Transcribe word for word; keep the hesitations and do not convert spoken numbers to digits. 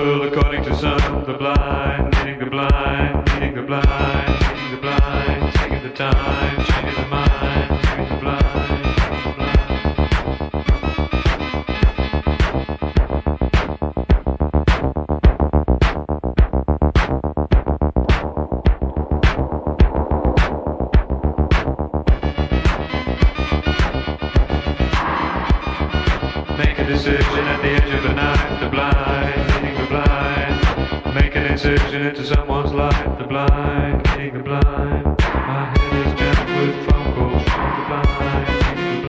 world according to some. The blind, leading the blind, leading the blind, leading the blind, taking the time, changing the mind, leading the blind, leading the blind. Make a decision at the edge of the night. The blind, leading the blind. Make an incision into someone's life. The blind, leading the blind.